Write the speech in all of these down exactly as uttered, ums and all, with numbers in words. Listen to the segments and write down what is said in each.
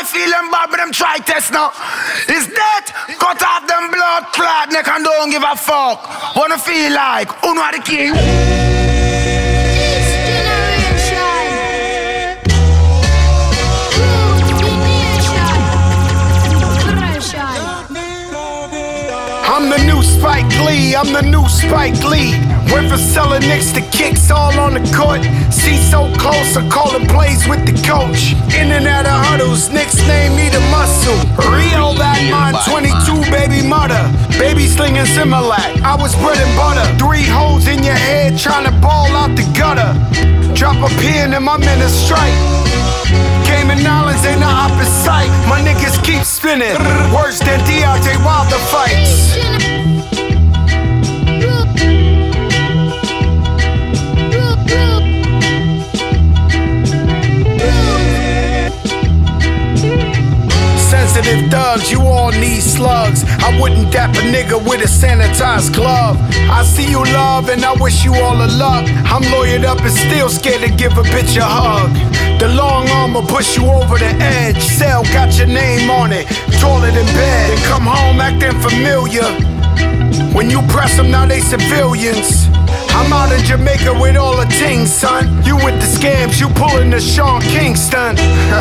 feel them bad, but them try test now. Is that cut off them blood clot neck and don't give a fuck. Wanna feel like Uno are the king. I'm the new Spike Lee, I'm the new Spike Lee. Went for selling Knicks to kicks all on the court. See so close, I call the plays with the coach. In and out of huddles, Knicks name me the muscle. Rio that mine, twenty-two baby mother. Baby slinging Similac, I was bread and butter. Three holes in your head, trying to ball out the gutter. Drop a pin and my men a strike. Cayman Islands ain't the opposite. My niggas keep spinning. Worse than Deontay Wilder fights. Sensitive thugs, you all need slugs. I wouldn't dap a nigga with a sanitized glove. I see you love and I wish you all the luck. I'm lawyered up and still scared to give a bitch a hug. The long arm will push you over the edge. Cell got your name on it, taller than bed. Then come home acting familiar. When you press them, now they civilians. I'm out in Jamaica with all the things, son. You with the scams, you pulling the Sean Kingston.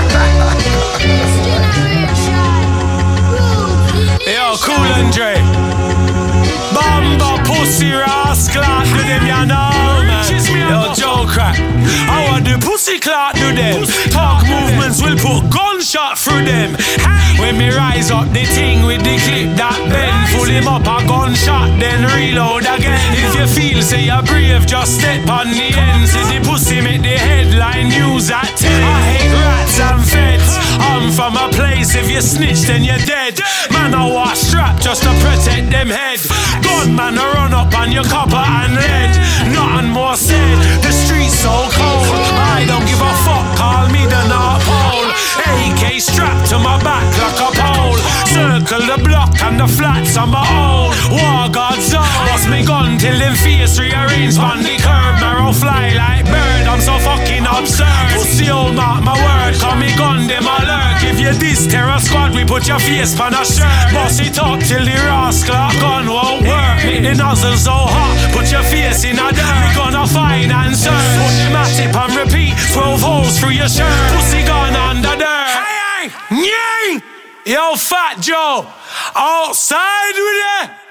Yo, Cool and Dre. Bamba pussy rascal, do them ya know, man. Yo, Joe Crack. I want the pussy clot do them. Talk movements will put gunshot through them. When me rise up the thing with the clip that bend, pull him up a gunshot, then reload again. If you feel say you're brave, just step on the end. See the pussy make the headline news at ten. I hate rats and feds. I'm from a place, if you snitch then you're dead. Man, I was strapped just to protect them head. Gunman a run up on your copper and lead. Nothing more said, the streets so cold. I don't give a fuck, call me the North Pole. A K strapped to my back like a pole. Circle the block and the flats on my own. War God's zone. Bust me gun till them face rearrange on the curb. Marrow fly like bird, I'm so fucking absurd. Pussy old mark my word, call me gun them alert. If you this terror squad, we put your face on a shirt. Bust it up till the rascal gun won't work. Make the nozzle so hot, put your face in a dirt. We gonna find and search. Put the matip and repeat, twelve holes through your shirt. Pussy gun under dirt. Hey, hey, Yo, Fat Joe, outside with it.